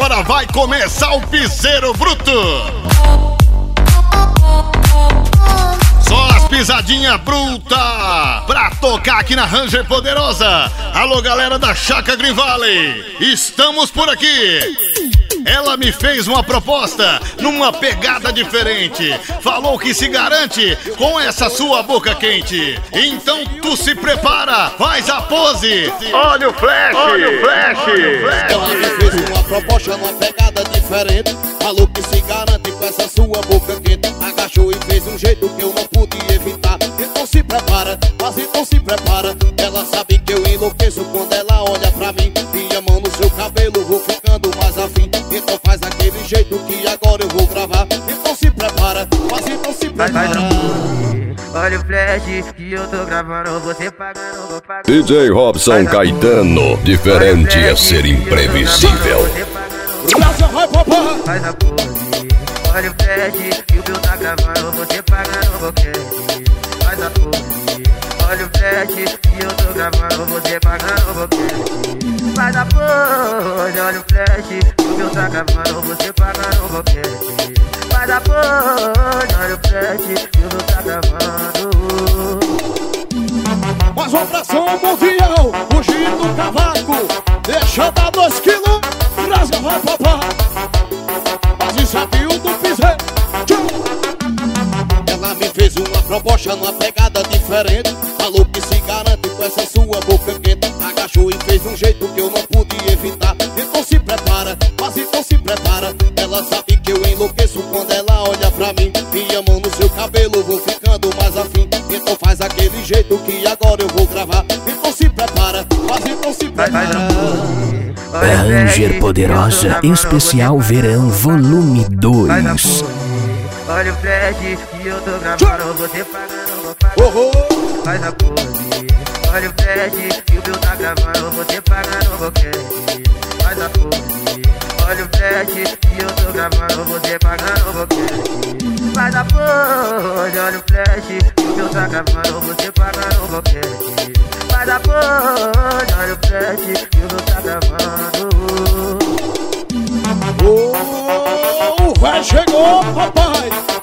agora vai começar o piseiro bruto. Só as pisadinhas brutas pra tocar aqui na Ranger Poderosa. Alô, galera da Chácara Green Valley, estamos por aqui. Ela me fez uma proposta numa pegada diferente. Falou que se garante com essa sua boca quente. Então tu se prepara, faz a pose. Olha o flash, olha o flash. Ela me fez uma proposta numa pegada diferente. Falou que se garante com essa sua boca quente. Agachou e fez um jeito que eu não pude evitar. Então se prepara, mas então se prepara. Ela sabe que eu enlouqueço quando ela olha pra mim. E a mão no seu cabelo, vou ficando mais afim. Então faz aquele jeito que agora eu vou gravar. Então se prepara, mas então se prepara. Olha o flash que eu tô gravando, você pagando, vou pagar. DJ Robson Caetano, diferente é ser imprevisível. Vai, papai! Faz a pose. Olha o flash que o meu tá gravando, você pagando, vou querer. Faz a pose. Olha o flash que eu tô gravando, você pagando, vou querer. Faz a pose. Olha o flash que o meu tá gravando, você pagando, vou querer. Faz a pose. Olha o flash que o meu tá gravando. Mais uma pressão mundial, fugindo do cavaco. Deixa dar 2 quilos, rasga, vai, papai. Mas isso é do piseiro. Ela me fez uma proposta numa pegada diferente. Falou que se garante com essa sua boca quente. Agachou e fez um jeito que eu não pude evitar. Então se prepara, mas então se prepara. Ela sabe que eu enlouqueço quando ela olha pra mim. Minha mão no seu cabelo, vou ficando mais afim. Então faz aquele jeito que agora eu vou gravar. Então se prepara, mas então se prepara. Ranger Poderosa Especial Verão Volume 2. Olha o flash que eu tô gravando, você pagando, vou pagar. Faz a pose. Olha o flash que o meu tá gravando, você pagando, vou querer. Faz a pose. Olha o flash que eu tô gravando, você pagando, vou querer. Faz a pose. Olha o flash que o meu tá gravando, você pagando, vou querer. Faz a pose. Olha o flash que o meu tá gravando. Vai, chegou, papai!